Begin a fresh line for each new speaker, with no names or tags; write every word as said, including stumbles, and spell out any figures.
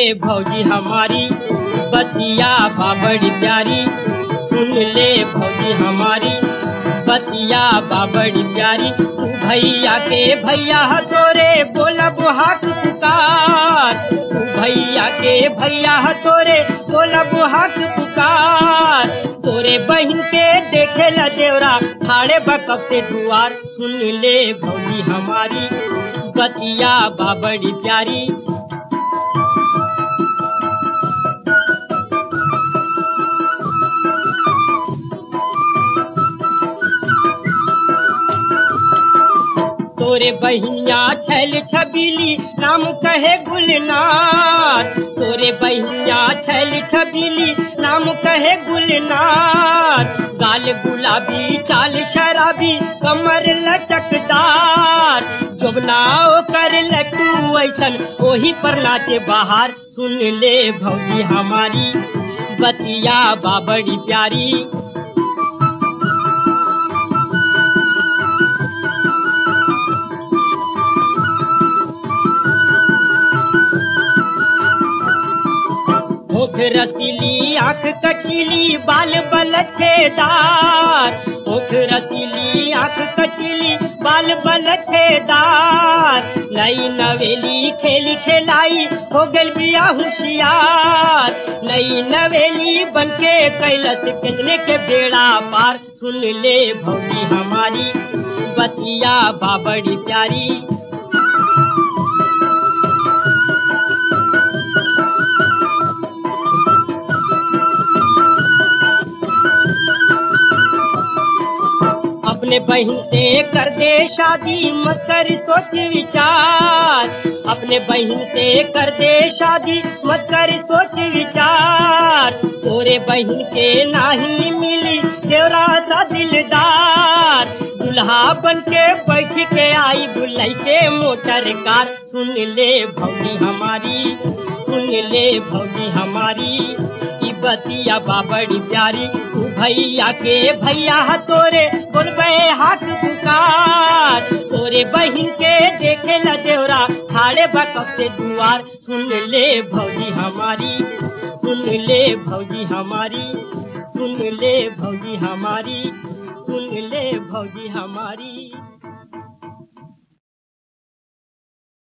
भौजी हमारी बतिया बाबड़ी प्यारी। सुन ले भौजी हमारी बतिया बाबड़ी प्यारी। तू भैया के भैया तोरे बोलब हाथ पुकार। तू भैया के भैया तोरे बोलब हाथ पुकार। तोरे बहन के देखे ला देवरा ठाड़े बकब से दुआर। सुन ले भौजी हमारी बतिया बाबड़ी प्यारी। तोरे बहिनिया छैल छबीली नाम कहे गुलनार। तोरे बहिनिया छैल छबीली नाम कहे गुलनार। गाल गुलाबी चाल शराबी कमर लचकदार। जोबनाओ कर लट्टू ऐसन ओही पर नाचे बाहर। सुन ले भौजी हमारी बतिया बाबड़ी प्यारी। ओठ रसीली आँख कटीली बाल बलछेदार। ओठ रसीली आँख कटीली बाल बलछेदार। नई नवेली खेली खेलाई हो गल बिया होशियार। नई नवेली बनके कैलस कितने के बेड़ा पार। सुन ले भौजी हमारी बतिया बाबड़ी प्यारी। अपने बहन से कर दे शादी मत कर सोच विचार। अपने बहन से कर दे शादी मत कर सोच विचार। तोरे बहन के नाही मिली देवरा सा दिलदार। दुल्हा बन के बैठ के आई बुलाई के मोटर कार। सुन ले भौजी हमारी सुन ले भौजी हमारी बतिया बाबड़ी प्यारी। तू भैया के भैया तोरे बोलबे हाथ पुकार। तोरे बहिन के देखे ला देवरा ठाड़े बकब से दुआर। सुन ले भौजी हमारी सुन ले भौजी हमारी सुन ले भौजी हमारी सुन ले भौजी हमारी।